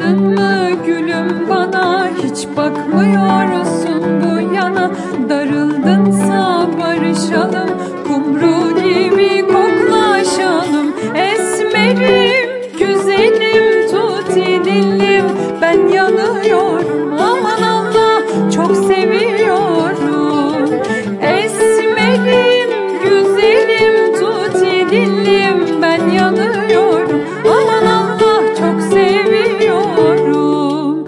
Darıldın mı gülüm bana, hiç bakmıyorsun bu yana. Darıldınsa barışalım, kumru gibi koklaşalım. Esmerim, güzelim, tuti dillim, ben yanıyorum, aman Allah çok seviyorum. Esmerim, güzelim, tuti dillim, ben yanıyorum, aman Allah çok seviyorum.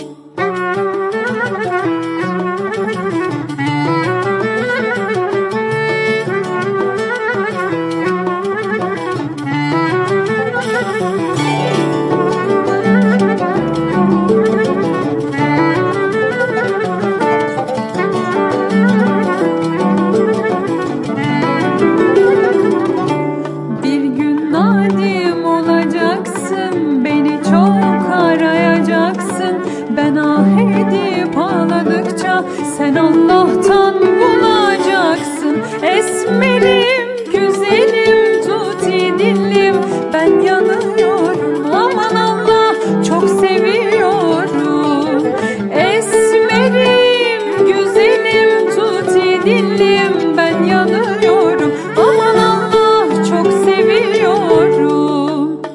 Bir gün nadim olacaksın, beni çok arayacaksın. Ben ah edip ağladıkça sen Allah'tan bulacaksın. Esmerim, güzelim, tuti dillim, ben yanıyorum, aman Allah çok seviyorum. Esmerim, güzelim, tuti dillim, ben yanıyorum, aman Allah çok seviyorum.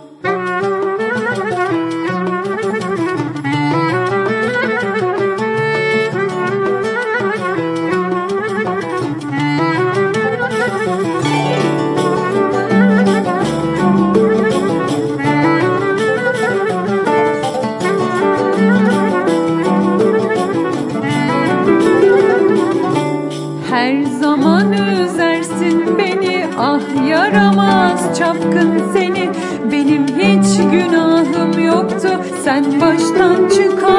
Her zaman üzersin beni, ah yaramaz çapkın seni. Benim hiç günahım yoktu, sen baştan çıkar